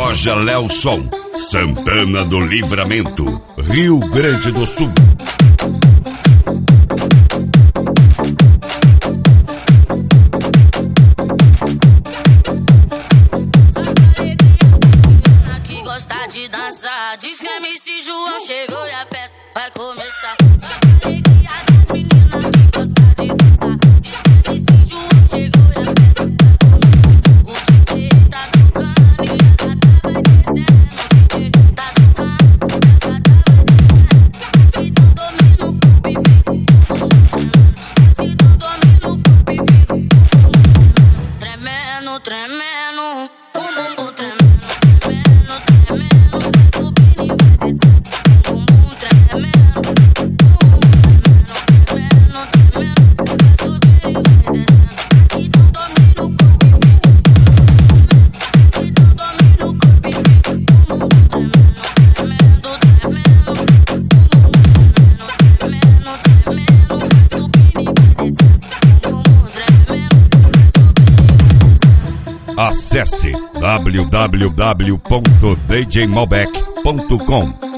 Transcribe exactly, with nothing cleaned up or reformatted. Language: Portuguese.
Loja Léo Som, Santana do Livramento, Rio Grande do Sul. Que gosta de dançar, diz que M C João chegou e a festa vai começar. Alegria das meninas que gosta de dançar, diz que M C João chegou e a festa vai começar. O D J tá tocando e essa tá vai descendo. O D J tá tocando e essa tá vai descendo. Se não domina o corpo e fica se não domina o corpo e fica tremendo, tremendo, bum bum bum tremendo. Acesse w w w ponto d j malbec ponto com.